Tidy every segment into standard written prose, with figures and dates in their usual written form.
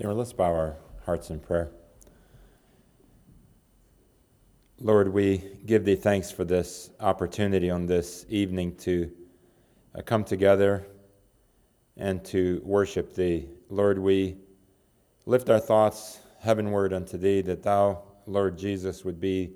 Dear, let's bow our hearts in prayer. Lord, we give Thee thanks for this opportunity on this evening to come together and to worship Thee. Lord, we lift our thoughts heavenward unto Thee, that Thou, Lord Jesus, would be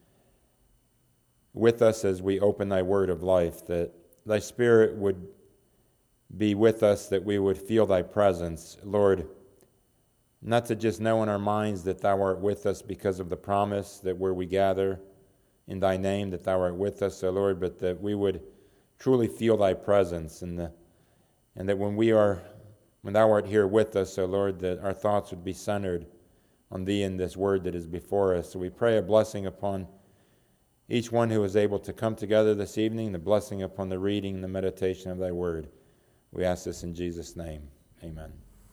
with us as we open Thy word of life, that Thy Spirit would be with us, that we would feel Thy presence. Lord, not to just know in our minds that Thou art with us because of the promise that where we gather in Thy name, that Thou art with us, O Lord, but that we would truly feel Thy presence, and that when Thou art here with us, O Lord, that our thoughts would be centered on Thee and this word that is before us. So we pray a blessing upon each one who is able to come together this evening, the blessing upon the reading and the meditation of Thy word. We ask this in Jesus' name. Amen.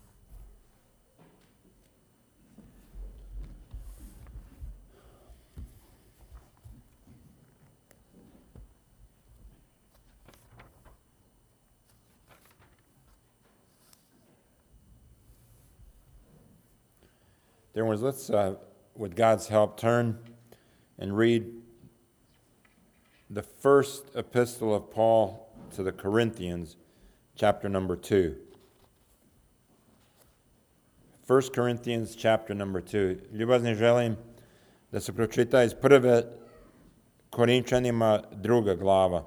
Dear ones, let's, with God's help, turn and read the first epistle of Paul to the Corinthians, chapter number 2. 1 Corinthians, chapter number 2. Ljubazni želim da se pročita iz prve Korinčanima 2. glava.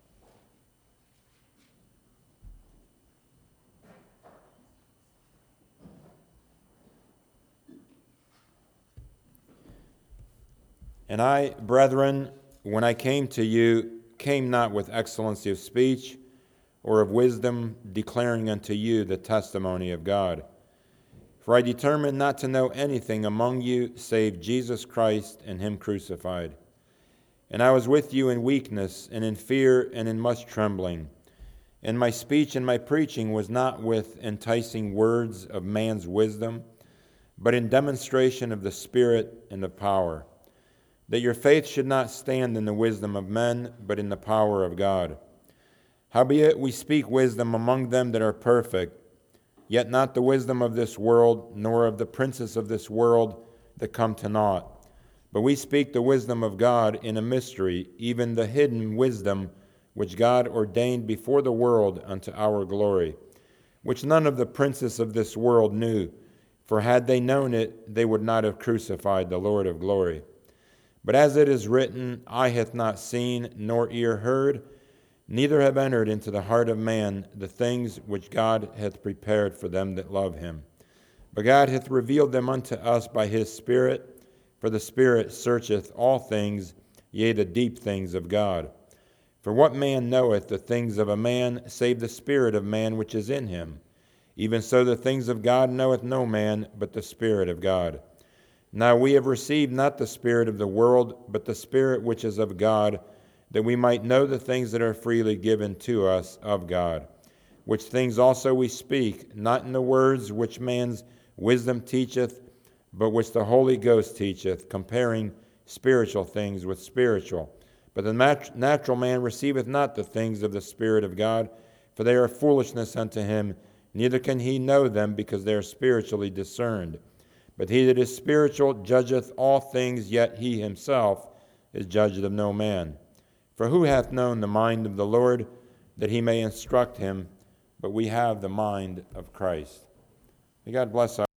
And I, brethren, when I came to you, came not with excellency of speech or of wisdom, declaring unto you the testimony of God. For I determined not to know anything among you save Jesus Christ and Him crucified. And I was with you in weakness and in fear and in much trembling. And my speech and my preaching was not with enticing words of man's wisdom, but in demonstration of the Spirit and of power, that your faith should not stand in the wisdom of men, but in the power of God. Howbeit we speak wisdom among them that are perfect, yet not the wisdom of this world, nor of the princes of this world that come to naught. But we speak the wisdom of God in a mystery, even the hidden wisdom which God ordained before the world unto our glory, which none of the princes of this world knew, for had they known it, they would not have crucified the Lord of glory. But as it is written, eye hath not seen, nor ear heard, neither have entered into the heart of man the things which God hath prepared for them that love Him. But God hath revealed them unto us by His Spirit, for the Spirit searcheth all things, yea, the deep things of God. For what man knoweth the things of a man, save the spirit of man which is in him? Even so the things of God knoweth no man, but the Spirit of God. Now we have received not the spirit of the world, but the Spirit which is of God, that we might know the things that are freely given to us of God. Which things also we speak, not in the words which man's wisdom teacheth, but which the Holy Ghost teacheth, comparing spiritual things with spiritual. But the natural man receiveth not the things of the Spirit of God, for they are foolishness unto him, neither can he know them, because they are spiritually discerned. But he that is spiritual judgeth all things, yet he himself is judged of no man. For who hath known the mind of the Lord, that he may instruct him? But we have the mind of Christ. May God bless our...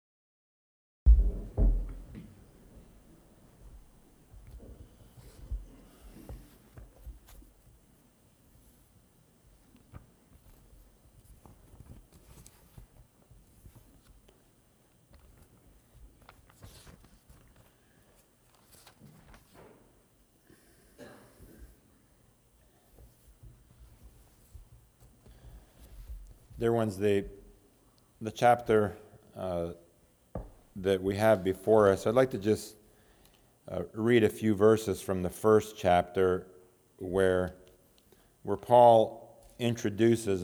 Dear ones, the chapter that we have before us, I'd like to just read a few verses from the first chapter where Paul introduces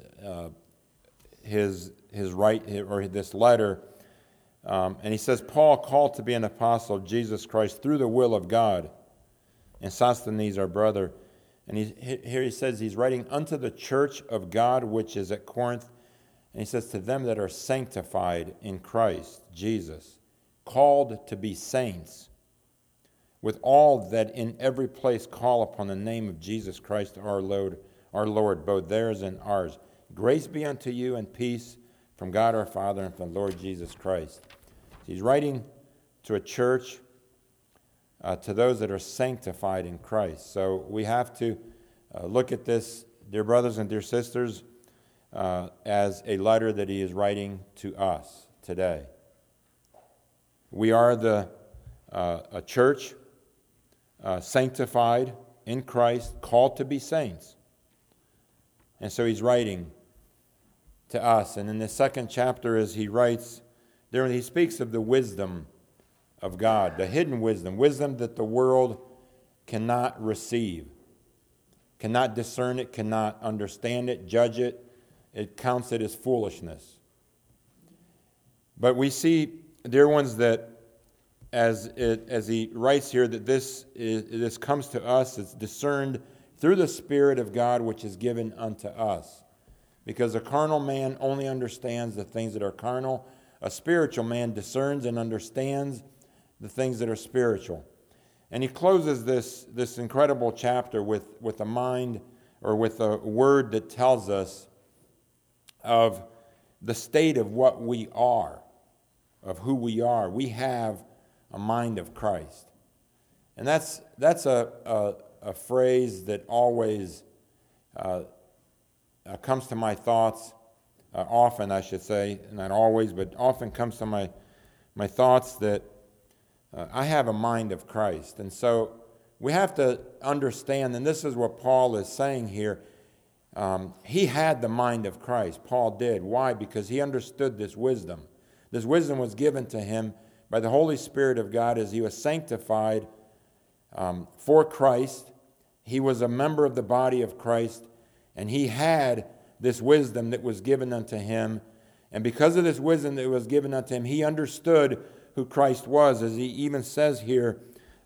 his this letter, and he says, Paul, called to be an apostle of Jesus Christ through the will of God, and Sosthenes our brother. And here he says he's writing unto the church of God which is at Corinth, And he says, to them that are sanctified in Christ Jesus, called to be saints, with all that in every place call upon the name of Jesus Christ our Lord, both theirs and ours. Grace be unto you and peace from God our Father and from the Lord Jesus Christ. He's writing to a church, to those that are sanctified in Christ. So we have to look at this, dear brothers and dear sisters, as a letter that he is writing to us today. We are a church sanctified in Christ, called to be saints. And so he's writing to us. And in the second chapter, as he writes, there he speaks of the wisdom of God, the hidden wisdom that the world cannot receive, cannot discern it, cannot understand it, judge it. It counts it as foolishness. But we see, dear ones, that as he writes here, that this comes to us, it's discerned through the Spirit of God which is given unto us. Because a carnal man only understands the things that are carnal. A spiritual man discerns and understands the things that are spiritual. And he closes this incredible chapter with a mind, or with a word that tells us of the state of what we are, of who we are. We have a mind of Christ. And that's a phrase that always comes to my thoughts, often I should say, not always, but often comes to my thoughts, that I have a mind of Christ. And so we have to understand, and this is what Paul is saying here, he had the mind of Christ. Paul did. Why? Because he understood this wisdom. This wisdom was given to him by the Holy Spirit of God as he was sanctified for Christ. He was a member of the body of Christ, and he had this wisdom that was given unto him. And because of this wisdom that was given unto him, he understood who Christ was, as he even says here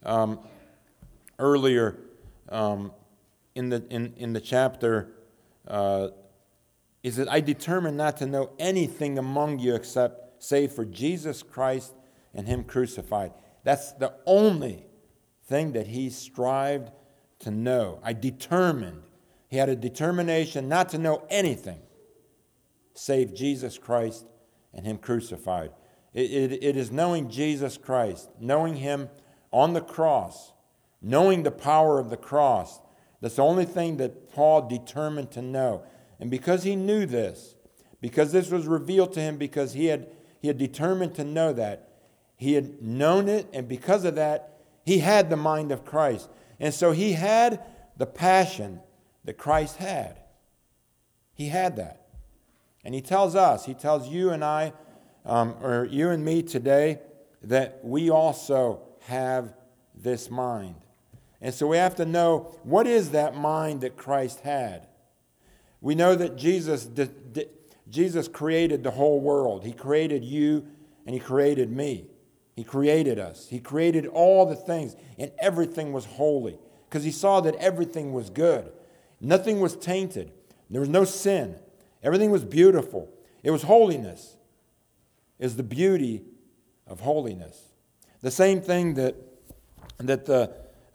earlier in the chapter. Is that I determined not to know anything among you except save for Jesus Christ and him crucified. That's the only thing that he strived to know. I determined. He had a determination not to know anything save Jesus Christ and him crucified. It is knowing Jesus Christ, knowing him on the cross, knowing the power of the cross. That's the only thing that Paul determined to know. And because he knew this, because this was revealed to him, because he had determined to know that, he had known it, and because of that, he had the mind of Christ. And so he had the passion that Christ had. He had that. And he tells us, he tells you and I, or you and me today, that we also have this mind. And so we have to know, what is that mind that Christ had? We know that Jesus created the whole world. He created you and he created me. He created us. He created all the things, and everything was holy because he saw that everything was good. Nothing was tainted. There was no sin. Everything was beautiful. It was holiness. Is the beauty of holiness. The same thing that the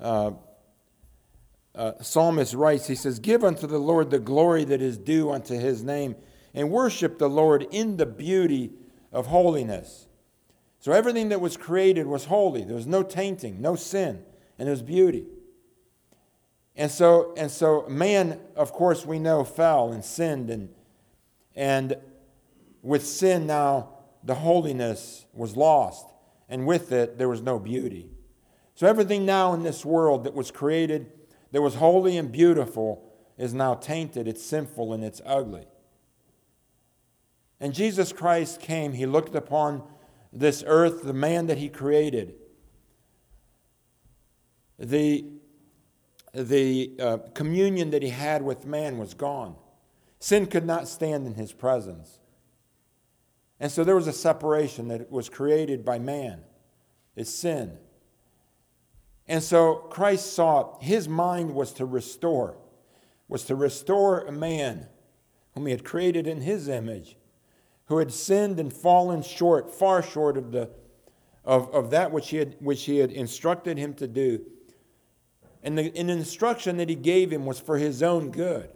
psalmist writes. He says, give unto the Lord the glory that is due unto his name, and worship the Lord in the beauty of holiness. So everything that was created was holy. There was no tainting, no sin, and there was beauty. And so man, of course, we know, fell and sinned, and with sin now, the holiness was lost, and with it, there was no beauty. So everything now in this world that was created, that was holy and beautiful, is now tainted, it's sinful, and it's ugly. And Jesus Christ came, he looked upon this earth, the man that he created. The communion that he had with man was gone. Sin could not stand in his presence. And so there was a separation that was created by man. It's sin. And so Christ saw his mind was to restore a man whom he had created in his image, who had sinned and fallen short, far short of that which he had instructed him to do. And the instruction that he gave him was for his own good.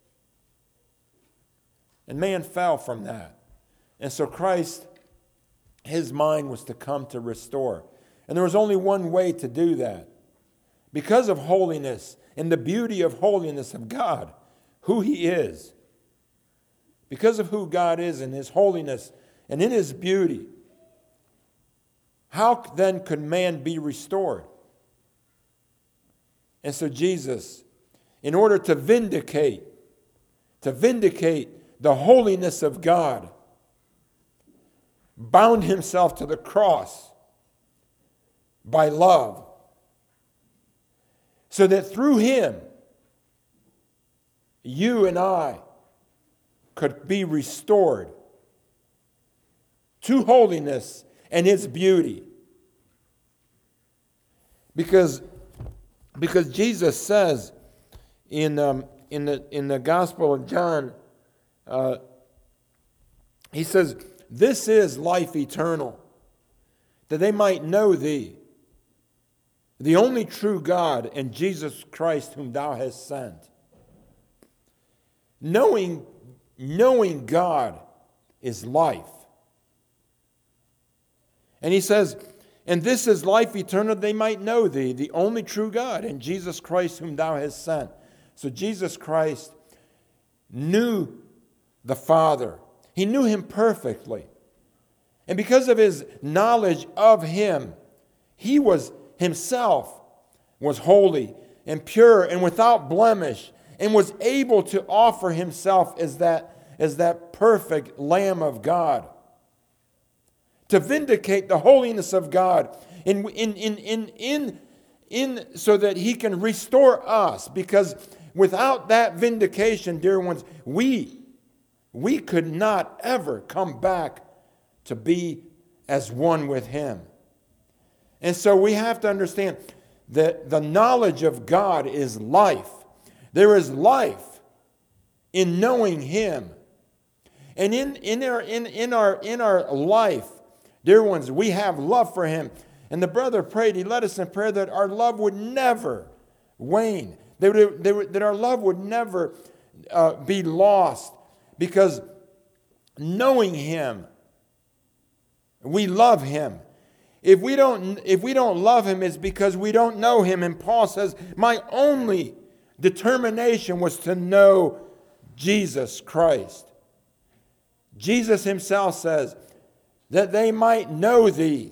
And man fell from that. And so Christ, his mind was to come to restore. And there was only one way to do that. Because of holiness and the beauty of holiness of God, who he is. Because of who God is and his holiness and in his beauty, how then could man be restored? And so Jesus, in order to vindicate the holiness of God, bound himself to the cross by love, so that through him, you and I could be restored to holiness and its beauty. Because Jesus says in the Gospel of John, he says, "This is life eternal, that they might know thee, the only true God, and Jesus Christ whom thou hast sent." Knowing God is life. And he says, "And this is life eternal, they might know thee, the only true God, and Jesus Christ whom thou hast sent." So Jesus Christ knew the Father. He knew him perfectly. And because of his knowledge of him, he was himself was holy and pure and without blemish, and was able to offer himself as that perfect Lamb of God, to vindicate the holiness of God so that he can restore us. Because without that vindication, dear ones, we could not ever come back to be as one with him. And so we have to understand that the knowledge of God is life. There is life in knowing him. And in our life, dear ones, we have love for him. And the brother prayed, he led us in prayer that our love would never wane, that our love would never be lost, because knowing him, we love him. If we don't love him, it's because we don't know him. And Paul says, my only determination was to know Jesus Christ. Jesus himself says, that they might know thee,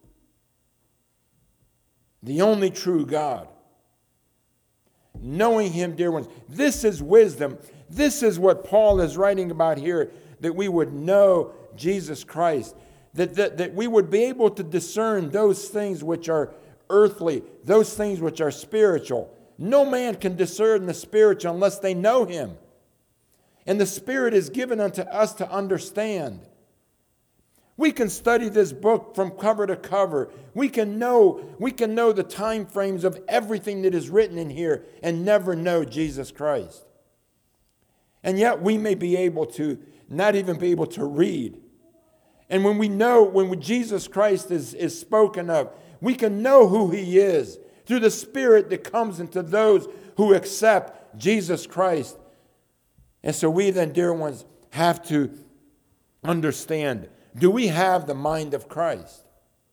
the only true God. Knowing him, dear ones. This is wisdom. This is what Paul is writing about here, that we would know Jesus Christ. That we would be able to discern those things which are earthly, those things which are spiritual. No man can discern the spiritual unless they know him. And the Spirit is given unto us to understand. We can study this book from cover to cover. We can know the time frames of everything that is written in here and never know Jesus Christ. And yet we may be able to not even be able to read. And when Jesus Christ is spoken of, we can know who he is through the Spirit that comes into those who accept Jesus Christ. And so we then, dear ones, have to understand, do we have the mind of Christ?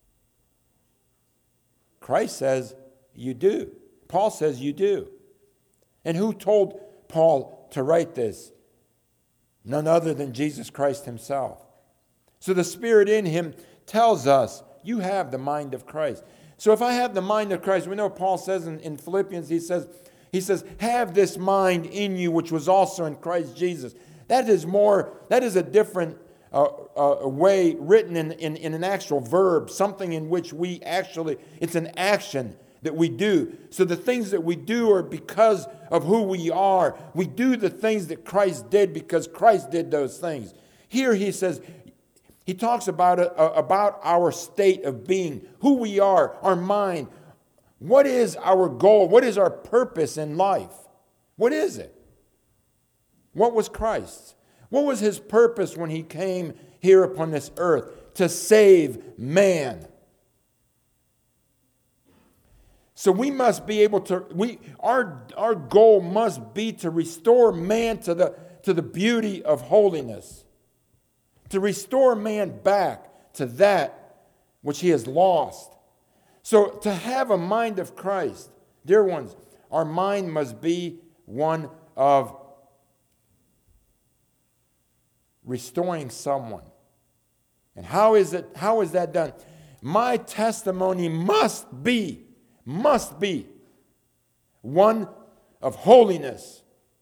Christ says you do. Paul says you do. And who told Paul to write this? None other than Jesus Christ himself. So the Spirit in him tells us, you have the mind of Christ. So if I have the mind of Christ, we know Paul says in Philippians, he says, have this mind in you, which was also in Christ Jesus. That is a different way written in an actual verb, something in which it's an action that we do. So the things that we do are because of who we are. We do the things that Christ did because Christ did those things. Here he says, he talks about our state of being, who we are, our mind. What is our goal? What is our purpose in life? What is it? What was Christ's? What was his purpose when he came here upon this earth to save man. So we must be able to, our goal must be to restore man to the beauty of holiness. To restore man back to that which he has lost. So to have a mind of Christ, dear ones, our mind must be one of restoring someone. And how is that done? My testimony must be one of holiness.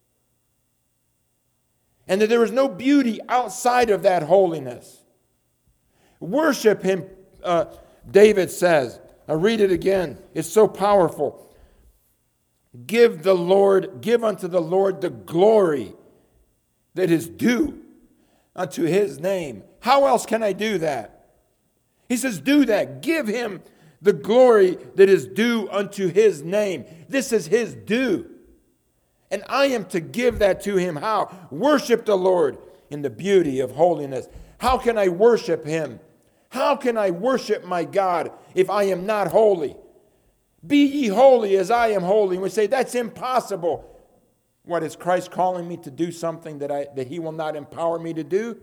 And that there is no beauty outside of that holiness. Worship him, David says. I'll read it again. It's so powerful. Give unto the Lord the glory that is due unto his name. How else can I do that? He says, do that. Give him the glory that is due unto his name. This is his due. And I am to give that to him. How? Worship the Lord in the beauty of holiness. How can I worship him? How can I worship my God if I am not holy? Be ye holy as I am holy. And we say, that's impossible. What, is Christ calling me to do something that he will not empower me to do?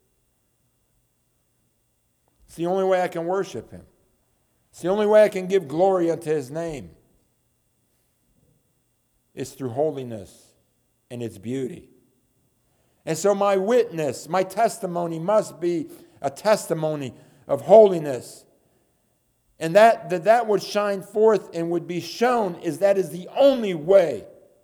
It's the only way I can worship him. It's the only way I can give glory unto his name. It's through holiness and its beauty. And so my witness, my testimony must be a testimony of holiness. And that would shine forth and would be shown that is the only way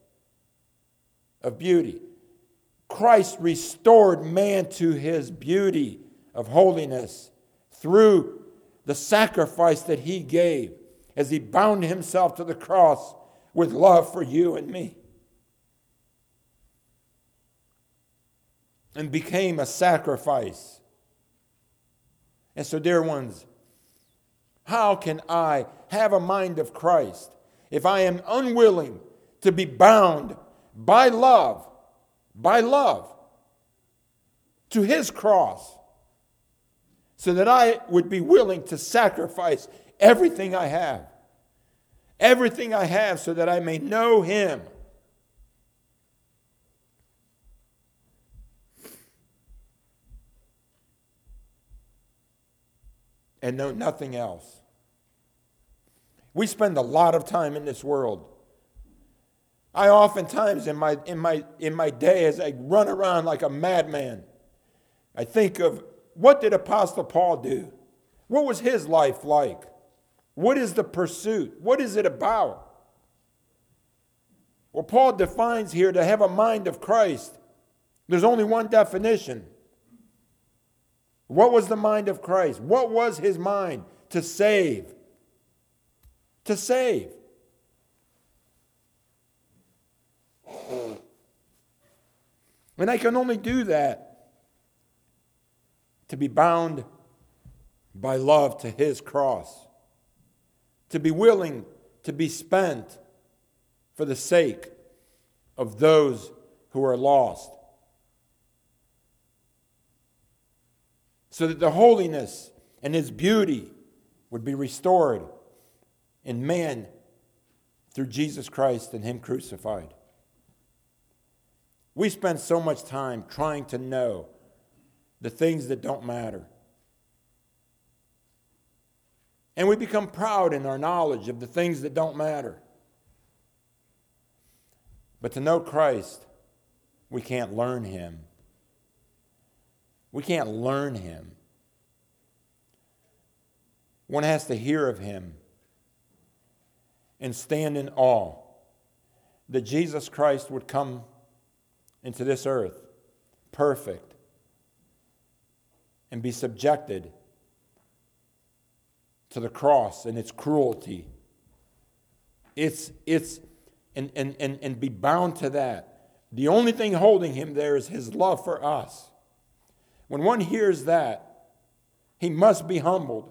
of beauty. Christ restored man to his beauty of holiness through the sacrifice that he gave as he bound himself to the cross with love for you and me. And became a sacrifice. And so, dear ones, how can I have a mind of Christ if I am unwilling to be bound by love to his cross, so that I would be willing to sacrifice everything I have so that I may know him. And know nothing else. We spend a lot of time in this world. I oftentimes in my day, as I run around like a madman, I think of, what did Apostle Paul do? What was his life like? What is the pursuit? What is it about? Well, Paul defines here to have a mind of Christ. There's only one definition. What was the mind of Christ? What was his mind? To save. To save. And I can only do that to be bound by love to his cross. To be willing to be spent for the sake of those who are lost. So that the holiness and his beauty would be restored in man through Jesus Christ and him crucified. We spend so much time trying to know the things that don't matter. And we become proud in our knowledge of the things that don't matter. But to know Christ, we can't learn him. We can't learn him. One has to hear of him and stand in awe that Jesus Christ would come into this earth, perfect, and be subjected to the cross and its cruelty. And be bound to that. The only thing holding him there is his love for us. When one hears that, he must be humbled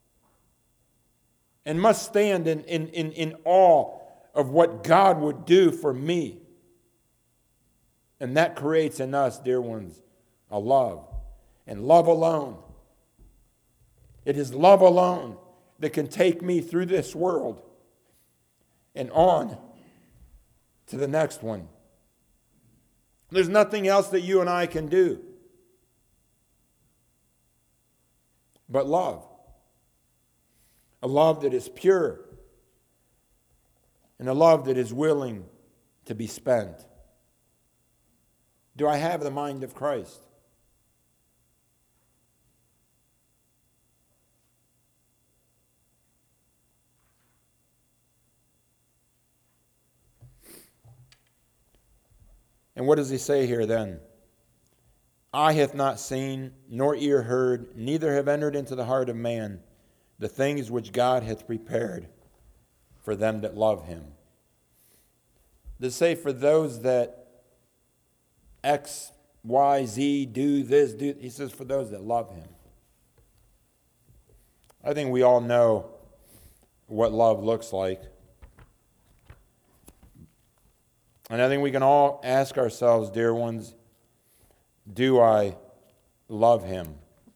and must stand in awe of what God would do for me. And that creates in us, dear ones, a love. and love alone. It is love alone that can take me through this world and on to the next one. There's nothing else that you and I can do but love. A love that is pure and a love that is willing to be spent. Do I have the mind of Christ? And what does he say here then? Eye hath not seen, nor ear heard, neither have entered into the heart of man the things which God hath prepared for them that love him. Does it say for those that X, Y, Z, do this, do... He says for those that love him. I think we all know what love looks like. And I think we can all ask ourselves, dear ones, do I love him?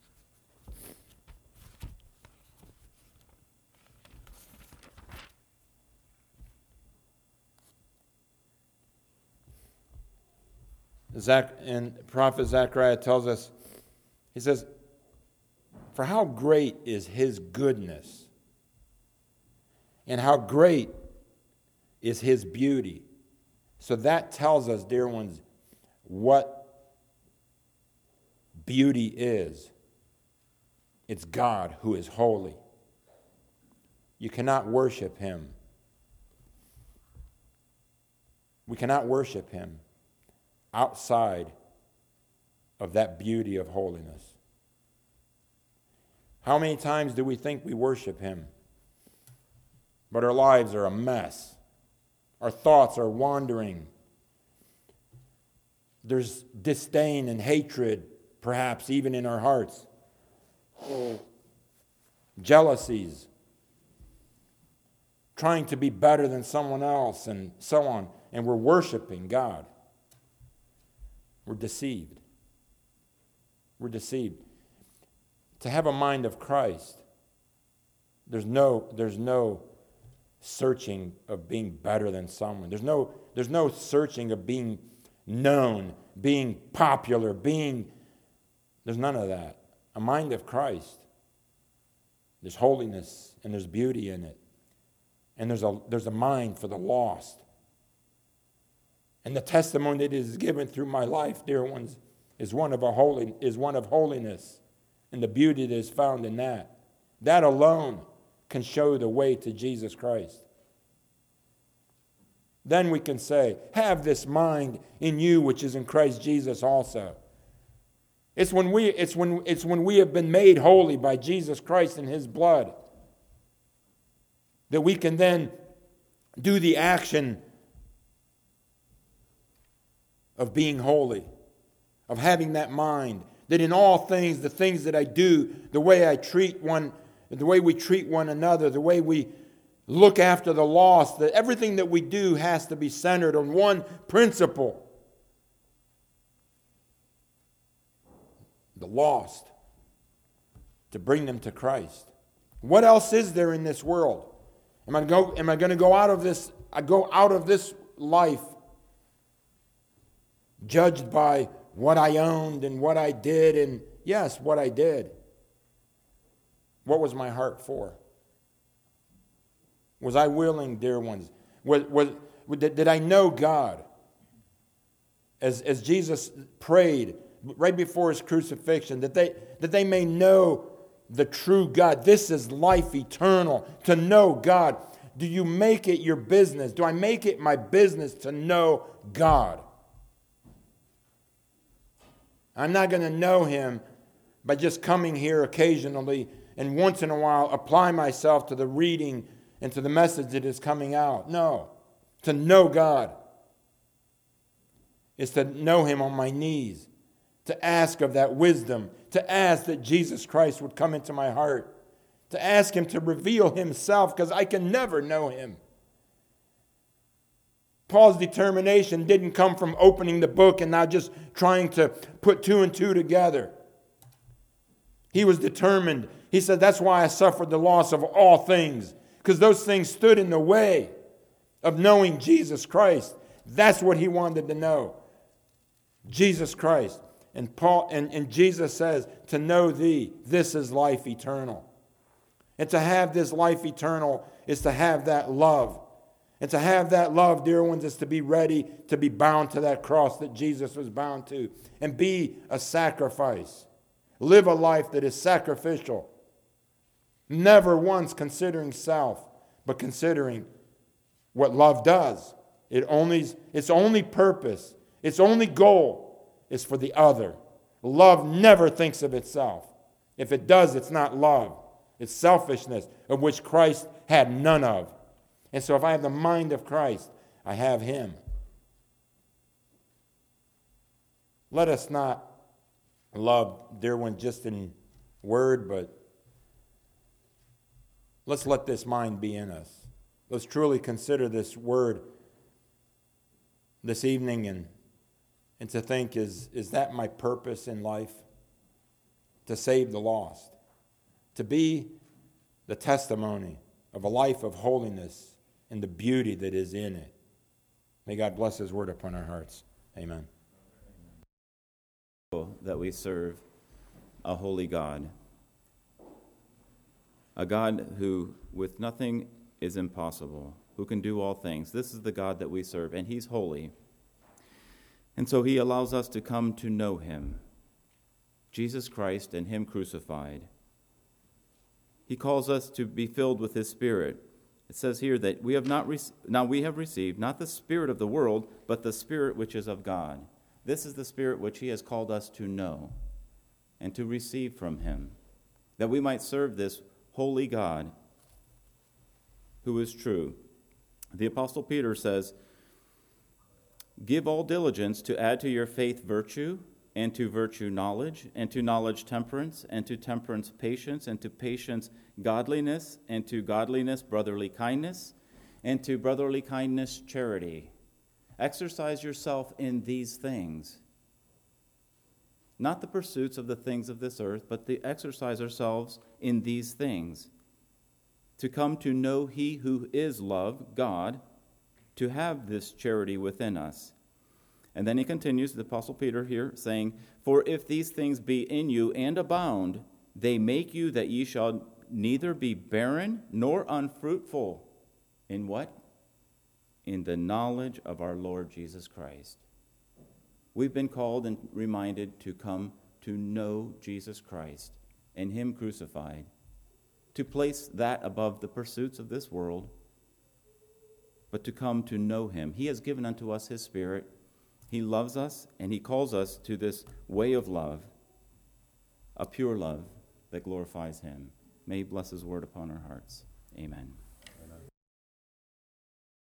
And Prophet Zechariah tells us, he says, for how great is his goodness, and how great is his beauty. So that tells us, dear ones, what beauty is. It's God who is holy. You cannot worship him. We cannot worship him outside of that beauty of holiness. How many times do we think we worship him, but our lives are a mess? Our thoughts are wandering. There's disdain and hatred, perhaps even in our hearts. Jealousies. Trying to be better than someone else and so on. And we're worshiping God. We're deceived. We're deceived. To have a mind of Christ, there's no searching of being better than someone. There's no searching of being known, being popular, there's none of that. A mind of Christ. There's holiness and there's beauty in it. And there's a mind for the lost. And the testimony that is given through my life, dear ones, is one of holiness and the beauty that is found in that. That alone can show the way to Jesus Christ. Then we can say, have this mind in you which is in Christ Jesus also. It's when we have been made holy by Jesus Christ and his blood that we can then do the action of being holy, of having that mind, that in all things, the things that I do, the way I treat one, the way we treat one another, the way we look after the lost, that everything that we do has to be centered on one principle. The lost, to bring them to Christ. What else is there in this world? Am I going to go out of this? I go out of this life judged by what I owned and what I did, and yes, what I did. What was my heart for? Was I willing, dear ones? Did I know God? As Jesus prayed right before his crucifixion, that they may know the true God. This is life eternal, to know God. Do you make it your business? Do I make it my business to know God? I'm not going to know him by just coming here occasionally and once in a while apply myself to the reading and to the message that is coming out. No. To know God is to know him on my knees, to ask of that wisdom, to ask that Jesus Christ would come into my heart, to ask him to reveal himself, because I can never know him. Paul's determination didn't come from opening the book and now just trying to put two and two together. He was determined. He said, that's why I suffered the loss of all things, because those things stood in the way of knowing Jesus Christ. That's what he wanted to know. Jesus Christ. And Paul and Jesus says, to know thee, this is life eternal. And to have this life eternal is to have that love. And to have that love, dear ones, is to be ready to be bound to that cross that Jesus was bound to. And be a sacrifice. Live a life that is sacrificial. Never once considering self, but considering what love does. Its only purpose, its only goal is for the other. Love never thinks of itself. If it does, it's not love. It's selfishness, of which Christ had none of. And so if I have the mind of Christ, I have him. Let us not love, dear one, just in word, but let's let this mind be in us. Let's truly consider this word this evening and to think, is that my purpose in life? To save the lost. To be the testimony of a life of holiness and the beauty that is in it. May God bless his word upon our hearts. Amen. That we serve a holy God. A God who with nothing is impossible, who can do all things. This is the God that we serve, and he's holy. And so he allows us to come to know him, Jesus Christ and him crucified. He calls us to be filled with his Spirit. It says here that we have received not the spirit of the world, but the Spirit which is of God. This is the Spirit which he has called us to know and to receive from him, that we might serve this holy God who is true. The Apostle Peter says, give all diligence to add to your faith virtue, and to virtue knowledge, and to knowledge temperance, and to temperance patience, and to patience godliness, and to godliness brotherly kindness, and to brotherly kindness charity. Exercise yourself in these things. Not the pursuits of the things of this earth, but to exercise ourselves in these things. To come to know he who is love, God, to have this charity within us. And then he continues, the Apostle Peter here, saying, for if these things be in you and abound, they make you that ye shall neither be barren nor unfruitful. In what? In the knowledge of our Lord Jesus Christ. We've been called and reminded to come to know Jesus Christ and him crucified, to place that above the pursuits of this world, but to come to know him. He has given unto us his Spirit. He loves us, and he calls us to this way of love, a pure love that glorifies him. May he bless his word upon our hearts. Amen.